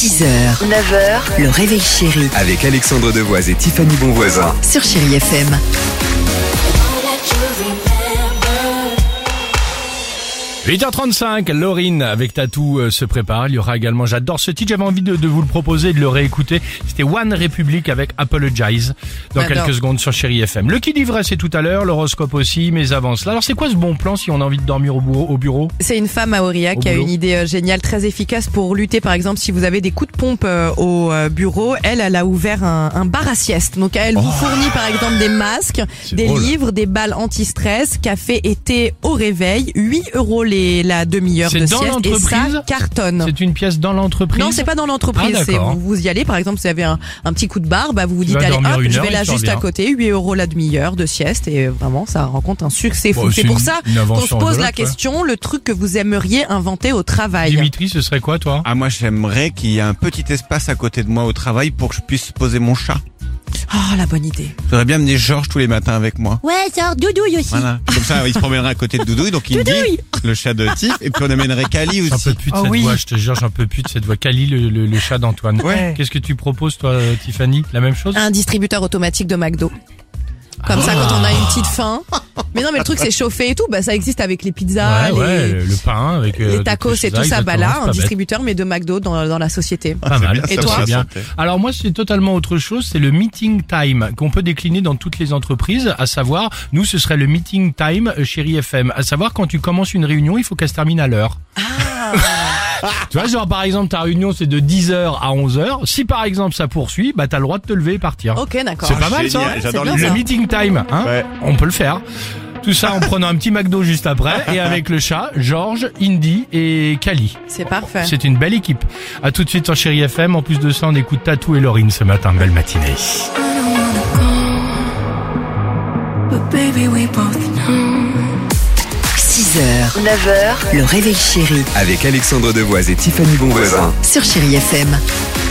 6h, 9h, le réveil chéri Avec Alexandre Devoise et Tiffany Bonvoisin. sur Chéri FM. 8h35, Lauryn avec Tatou se prépare. Il y aura également, j'adore ce titre, j'avais envie de vous le proposer, de le réécouter. C'était One Republic avec Apologize dans quelques secondes sur Chéri FM. Le qui livrait, c'est tout à l'heure, l'horoscope aussi, mes avances là. Alors c'est quoi ce bon plan si on a envie de dormir au bureau? C'est une femme à Aurillac qui a une idée géniale, très efficace pour lutter par exemple si vous avez des coups de pompe au bureau. Elle a ouvert un bar à sieste. Donc elle vous fournit par exemple des masques, des livres, des balles anti-stress, café et thé au réveil, 8 € la demi-heure de sieste et ça cartonne. C'est une pièce dans l'entreprise? Non, c'est pas dans l'entreprise. Ah, c'est vous y allez, par exemple, si vous avez un petit coup de barre, vous vous dites allez hop, je vais là juste à côté, 8 € la demi-heure de sieste et vraiment ça rencontre un succès fou. C'est pour ça qu'on se pose la question, le truc que vous aimeriez inventer au travail. Dimitri, ce serait quoi toi? Ah, moi j'aimerais qu'il y ait un petit espace à côté de moi au travail pour que je puisse poser mon chat. Oh, la bonne idée. J'aurais bien amener Georges tous les matins avec moi. Ouais, genre Doudouille aussi. Voilà. Comme ça, il se promènera à côté de Doudouille, donc il me dit, le chat de Tiff, et puis on amènerait Kali J'en aussi. peux plus de cette voix, je te jure, j'en peux plus de cette voix. Kali, le chat d'Antoine. Ouais. Qu'est-ce que tu proposes toi, Tiffany? La même chose? Un distributeur automatique de McDo. Comme ça, quand on a une petite faim. Mais non, mais le truc, c'est chauffé et tout. Ça existe avec les pizzas, le pain, avec les tacos et tout ça. Là, un bête. distributeur, mais de McDo dans la société. Pas mal. bien, et ça toi? me Bien. santé. Alors moi, c'est totalement autre chose. C'est le meeting time qu'on peut décliner dans toutes les entreprises. À savoir, nous, ce serait le meeting time Chéri FM. À savoir, quand tu commences une réunion, il faut qu'elle se termine à l'heure. Tu vois, genre par exemple, ta réunion c'est de 10h à 11h. Si par exemple ça poursuit, t'as le droit de te lever et partir. Ok, d'accord. C'est pas mal ça. Génial, j'adore bien l'idée. Le meeting time, hein. Ouais. On peut le faire. Tout ça en prenant un petit McDo juste après et avec le chat, Georges, Indy et Kali. C'est parfait. C'est une belle équipe. À tout de suite sur Chéri FM. En plus de ça, on écoute Tatou et Lauryn ce matin. Belle matinée. 6h, 9h, le réveil chéri Avec Alexandre Devoise et Tiffany Bonvoisin. sur Chéri FM.